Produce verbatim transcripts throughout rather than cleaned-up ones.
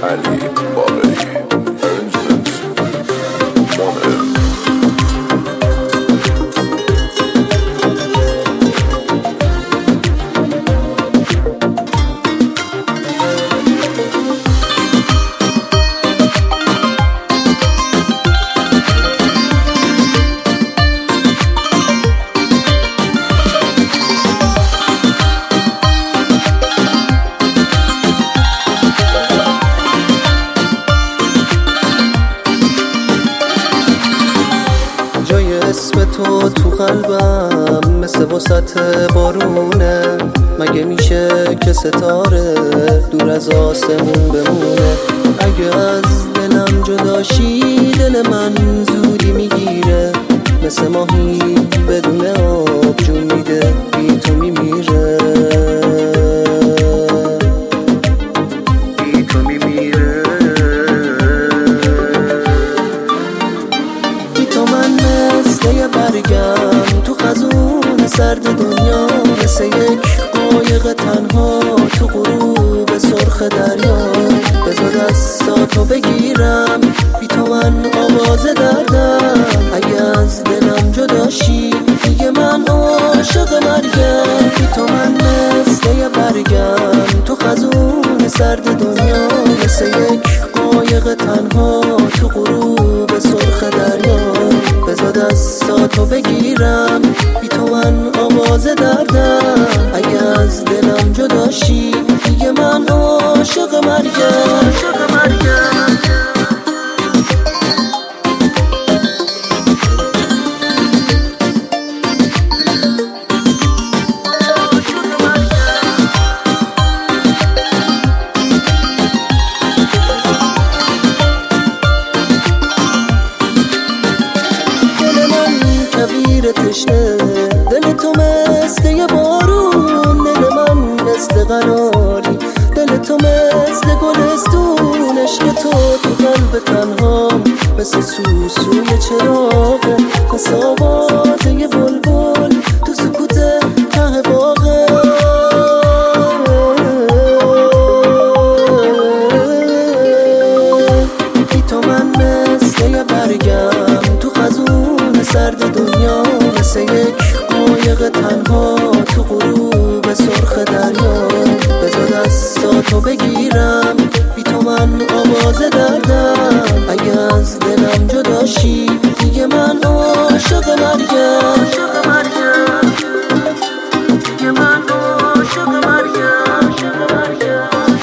علی باقری اسم تو تو قلبم مثل وسط بارونه، مگه میشه که ستاره دور از آسمون بمونه؟ اگه از دلم جداشی دل من زودی میگیره، مثل ماهی بدون آب جون میده بی تو میمیره، بی تو میمیره. بی تو من مثل یه برگم تو خزون سرد دنیا، مثل یک قایق تنها تو غروب سرخ دریا. بذار دستاتو بگیرم، بی تو من آواز دردم. اگه از دلم جداشی دیگه من عاشق مرگم. بی تو من مثل یه برگم تو خزون سرد دنیا، مثل یک قایق تنها تو غروب سرخ دریا. بذار دستاتو بگیرم، بی تو من آواز دردم. اگه از دلم جداشی دیگه من عاشق مرگم، عاشق مرگم. تشنه دل تو مثل یه بارون، دل من مثل قناری، دل تو مثل گلستون. عشق تو تو قلب تنهام مثل سوسوی چراغه، مثل آواز یه بلبل تو سکوت ته باغه. بی تو من مثل یه برگم تو خزون سرد دنیا، مثل یک قایق تنها تو غروب سرخ دریا. بذار دستاتو بگیرم، بی تو من آواز دردم. اگه از دلم جداشی دیگه من عاشق مرگم، عاشق مرگم. دیگه من عاشق مرگم، عاشق مرگم.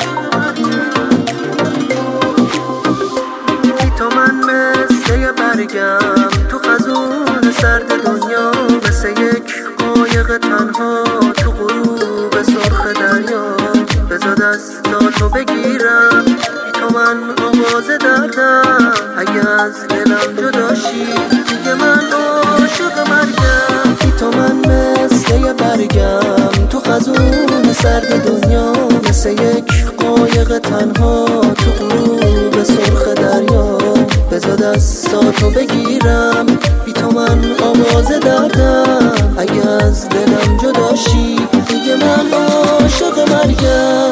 بی تو من مثل یه برگم تو خزون سرد دنیا، مثل یک قایق تنها تو غروب سرخ دریا. بذار دستاتو بگیرم، بی تو من آواز دردم. اگه از دلم جداشی دیگه من عاشق مرگم. بی تو من مثل یه برگم تو خزون سرد دنیا، مثل یک قایق تنها تو غروب سرخ دریا. بذار دستاتو بگیرم، بی تو من آواز دردم. اگه از دلم جداشی دیگه من عاشق مرگم.